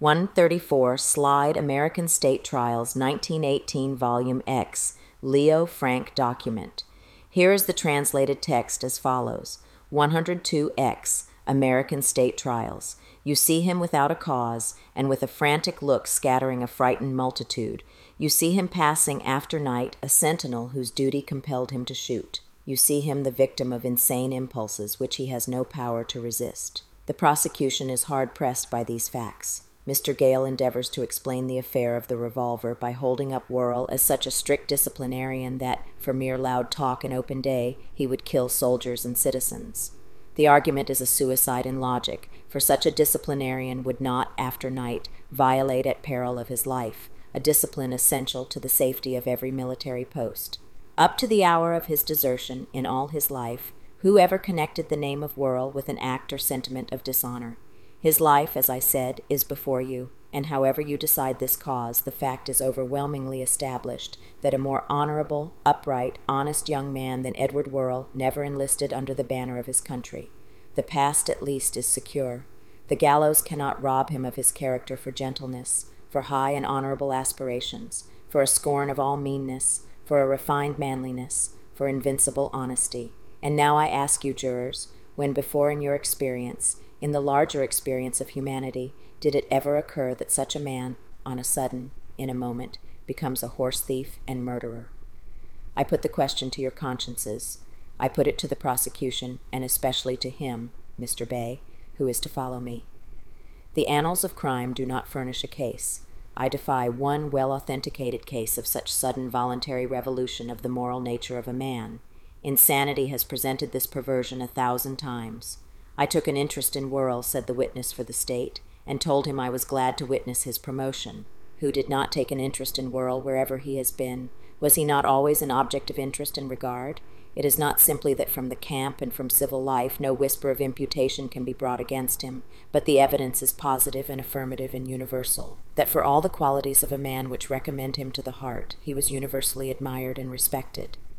134 Slide American State Trials 1918 Volume X Leo Frank Document. Here is the translated text as follows. 102X American State Trials. You see him without a cause, and with a frantic look scattering a frightened multitude. You see him passing after night, a sentinel whose duty compelled him to shoot. You see him the victim of insane impulses which he has no power to resist. The prosecution is hard-pressed by these facts. Mr. Gale endeavors to explain the affair of the revolver by holding up Worrell as such a strict disciplinarian that, for mere loud talk in open day, he would kill soldiers and citizens. The argument is a suicide in logic, for such a disciplinarian would not, after night, violate at peril of his life, a discipline essential to the safety of every military post. Up to the hour of his desertion, in all his life, who ever connected the name of Worrell with an act or sentiment of dishonor? His life, as I said, is before you, and however you decide this cause, the fact is overwhelmingly established that a more honorable, upright, honest young man than Edward Worrell never enlisted under the banner of his country. The past, at least, is secure. The gallows cannot rob him of his character for gentleness, for high and honorable aspirations, for a scorn of all meanness, for a refined manliness, for invincible honesty. And now I ask you, jurors, when before in your experience, in the larger experience of humanity, did it ever occur that such a man, on a sudden, in a moment, becomes a horse thief and murderer? I put the question to your consciences. I put it to the prosecution, and especially to him, Mr. Bay, who is to follow me. The annals of crime do not furnish a case. I defy one well-authenticated case of such sudden voluntary revolution of the moral nature of a man. Insanity has presented this perversion 1,000 times. I took an interest in Worrell, said the witness for the state, and told him I was glad to witness his promotion. Who did not take an interest in Worrell wherever he has been? Was he not always an object of interest and regard? It is not simply that from the camp and from civil life no whisper of imputation can be brought against him, but the evidence is positive and affirmative and universal, that for all the qualities of a man which recommend him to the heart, he was universally admired and respected.